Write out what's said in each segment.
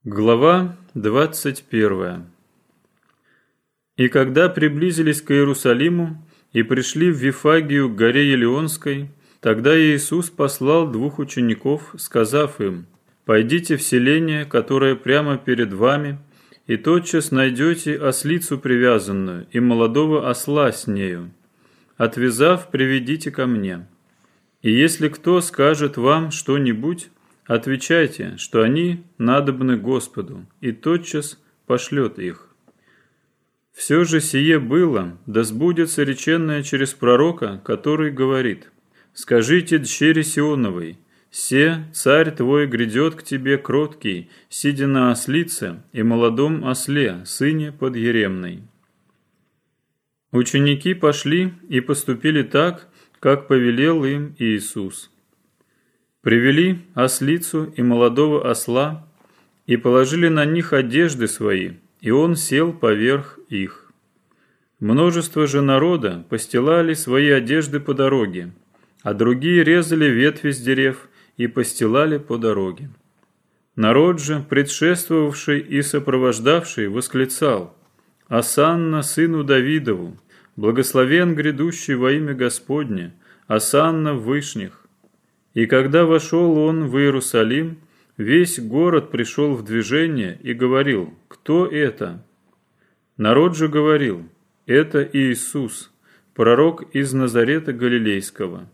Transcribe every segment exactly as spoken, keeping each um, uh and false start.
Глава двадцать первая. И когда приблизились к Иерусалиму и пришли в Вифагию к горе Елеонской, тогда Иисус послал двух учеников, сказав им: «Пойдите в селение, которое прямо перед вами, и тотчас найдете ослицу привязанную и молодого осла с нею. Отвязав, приведите ко мне. И если кто скажет вам что-нибудь, отвечайте, что они надобны Господу, и тотчас пошлет их. Все же сие было, да сбудется реченное через пророка, который говорит: «Скажите дщери Сионовой: се царь твой грядет к тебе кроткий, сидя на ослице и молодом осле, сыне подъеремной». Ученики пошли и поступили так, как повелел им Иисус. Привели ослицу и молодого осла, и положили на них одежды свои, и он сел поверх их. Множество же народа постилали свои одежды по дороге, а другие резали ветви с дерев и постилали по дороге. Народ же, предшествовавший и сопровождавший, восклицал: «Осанна сыну Давидову, благословен грядущий во имя Господне, осанна в вышних». И когда вошел он в Иерусалим, весь город пришел в движение и говорил: «Кто это?» Народ же говорил: «Это Иисус, пророк из Назарета Галилейского».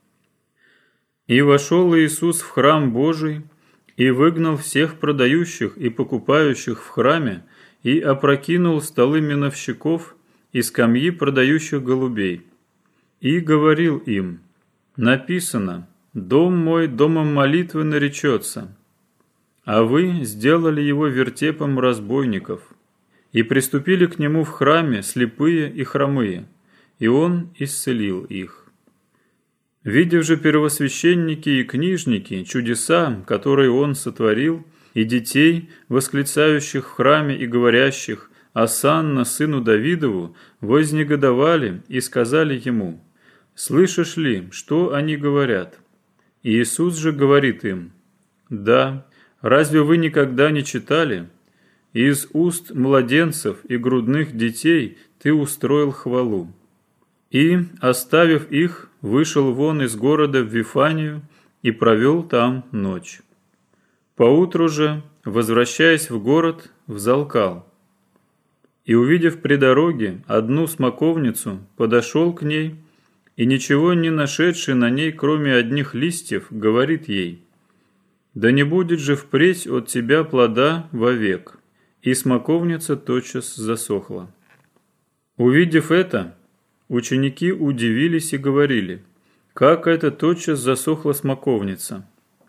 И вошел Иисус в храм Божий, и выгнал всех продающих и покупающих в храме, и опрокинул столы миновщиков и скамьи продающих голубей. И говорил им: «Написано: Дом мой домом молитвы наречется, а вы сделали его вертепом разбойников». И приступили к нему в храме слепые и хромые, и он исцелил их. Видев же первосвященники и книжники чудеса, которые он сотворил, и детей, восклицающих в храме и говорящих: «Осанна сыну Давидову», вознегодовали и сказали ему: «Слышишь ли, что они говорят?» Иисус же говорит им: «Да, разве вы никогда не читали? Из уст младенцев и грудных детей ты устроил хвалу». И, оставив их, вышел вон из города в Вифанию и провел там ночь. Поутру же, возвращаясь в город, взалкал. И, увидев при дороге одну смоковницу, подошел к ней, и, ничего не нашедший на ней, кроме одних листьев, говорит ей: «Да не будет же впредь от тебя плода вовек». И смоковница тотчас засохла. Увидев это, ученики удивились и говорили: «Как это тотчас засохла смоковница?»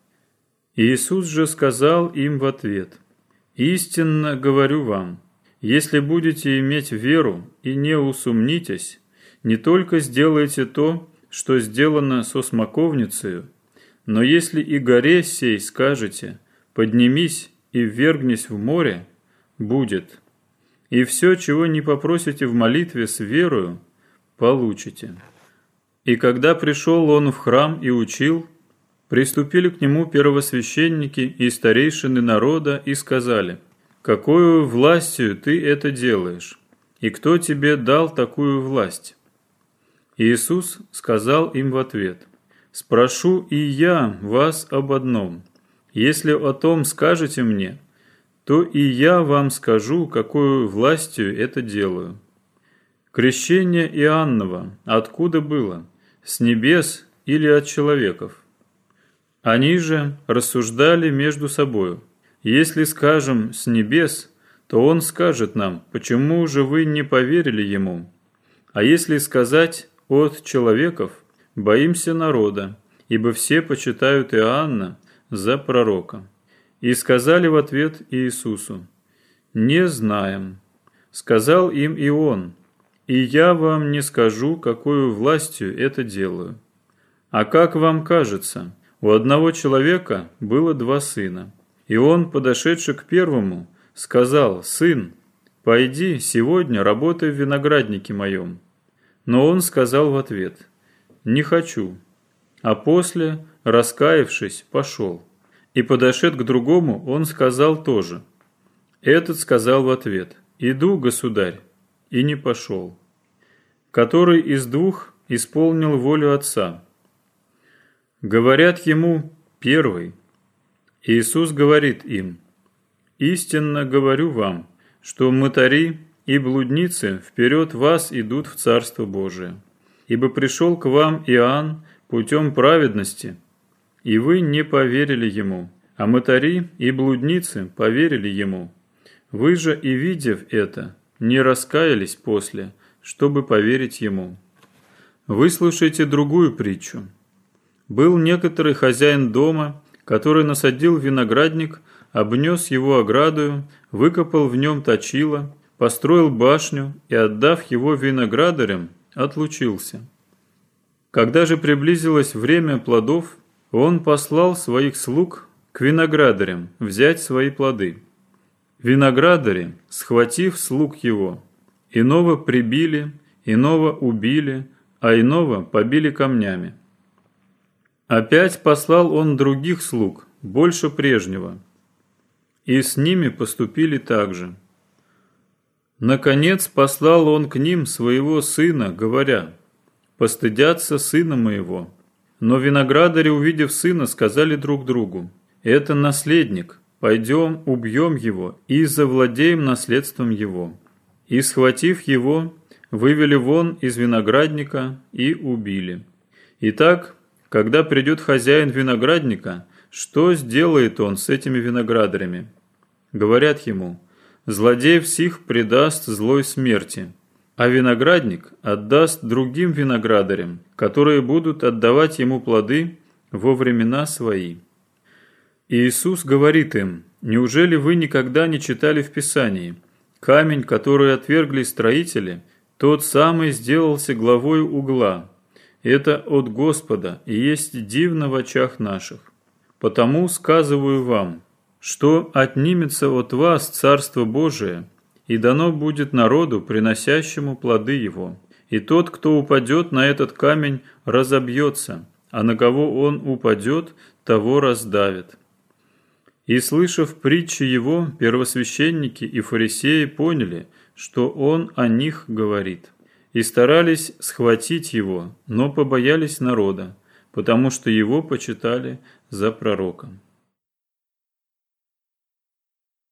Иисус же сказал им в ответ: «Истинно говорю вам, если будете иметь веру и не усомнитесь, не только сделаете то, что сделано со смоковницею, но если и горе сей скажете: поднимись и ввергнись в море, будет. И все, чего не попросите в молитве с верою, получите». И когда пришел он в храм и учил, приступили к нему первосвященники и старейшины народа и сказали: «Какою властью ты это делаешь? И кто тебе дал такую власть?» Иисус сказал им в ответ: «Спрошу и я вас об одном. Если о том скажете мне, то и я вам скажу, какую властью это делаю. Крещение Иоанново откуда было? С небес или от человеков?» Они же рассуждали между собою: «Если скажем с небес, то он скажет нам: почему же вы не поверили ему? А если сказать от человеков, боимся народа, ибо все почитают Иоанна за пророка». И сказали в ответ Иисусу: «Не знаем». Сказал им и он: «И я вам не скажу, какую властью это делаю. А как вам кажется, у одного человека было два сына, и он, подошедший к первому, сказал: „Сын, пойди сегодня работай в винограднике моем“. Но он сказал в ответ: „Не хочу“, а после, раскаявшись, пошел. И подошед к другому, он сказал тоже: Этот сказал в ответ: «Иду, государь», и не пошел. Который из двух исполнил волю отца? Говорят ему: первый. Иисус говорит им: истинно говорю вам, что мытари и блудницы вперед вас идут в Царство Божие. Ибо пришел к вам Иоанн путем праведности, и вы не поверили ему, а мытари и блудницы поверили ему. Вы же, и видев это, не раскаялись после, чтобы поверить ему. Выслушайте другую притчу. Был некоторый хозяин дома, который насадил виноградник, обнес его оградою, выкопал в нем точило, построил башню и, отдав его виноградарям, отлучился. Когда же приблизилось время плодов, он послал своих слуг к виноградарям взять свои плоды. Виноградари, схватив слуг его, иного прибили, иного убили, а иного побили камнями. Опять послал он других слуг, больше прежнего, и с ними поступили так же. Наконец послал он к ним своего сына, говоря: «Постыдятся сына моего». Но виноградари, увидев сына, сказали друг другу: «Это наследник, пойдем, убьем его и завладеем наследством его». И, схватив его, вывели вон из виноградника и убили. Итак, когда придет хозяин виноградника, что сделает он с этими виноградарями? Говорят ему: злодей всех предаст злой смерти, а виноградник отдаст другим виноградарям, которые будут отдавать ему плоды во времена свои. И Иисус говорит им: неужели вы никогда не читали в Писании: камень, который отвергли строители, тот самый сделался главой угла. Это от Господа и есть дивно в очах наших. Потому сказываю вам, что отнимется от вас Царство Божие, и дано будет народу, приносящему плоды его. И тот, кто упадет на этот камень, разобьется, а на кого он упадет, того раздавит». И, слышав притчи его, первосвященники и фарисеи поняли, что он о них говорит, и старались схватить его, но побоялись народа, потому что его почитали за пророка.